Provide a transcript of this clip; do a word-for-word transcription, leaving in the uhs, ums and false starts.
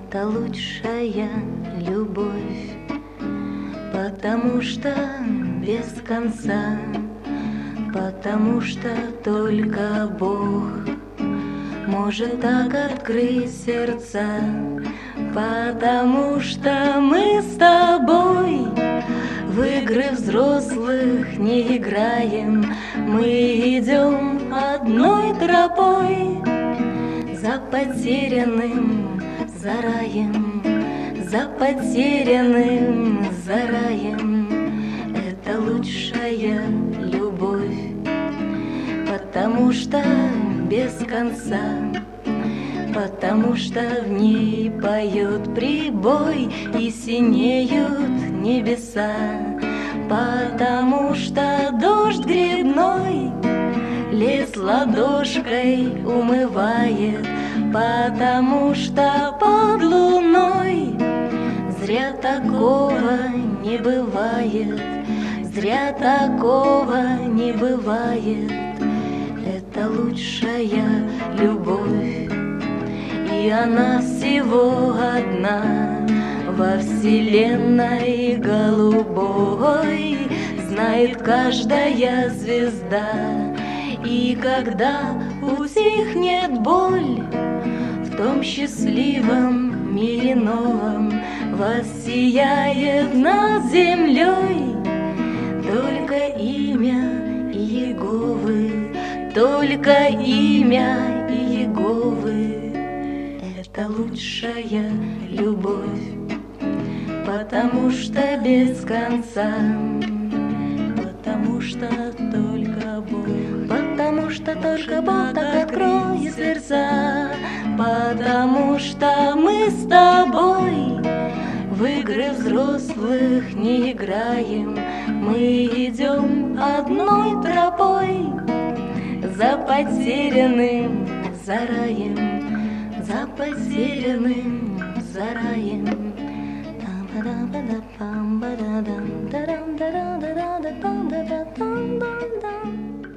Это лучшая любовь, потому что без конца, потому что только Бог может так открыть сердца, потому что мы с тобой в игры взрослых не играем, мы идем одной тропой за потерянным, за раем, за потерянным, за раем. Это лучшая любовь, потому что без конца, потому что в ней поет прибой и синеют небеса, потому что дождь грибной лес ладошкой умывает, потому что под луной зря такого не бывает, зря такого не бывает. Это лучшая любовь, и она всего одна во вселенной голубой, знает каждая звезда. И когда утихнет боль в том счастливом мире новом, воссияет над землей только имя Иеговы, только имя Иеговы. Это лучшая любовь, потому что без конца, потому что только Бог, потому что только Бог так откроет сердца, потому что мы с тобой в игры взрослых не играем, мы идем одной тропой за потерянным, за раем, за потерянным, за раем. Ba-da-ba-da-bum, ba-da-dum, da-dum, da-dum, da-dum, da-dum, da-dum, da-dum, da-dum.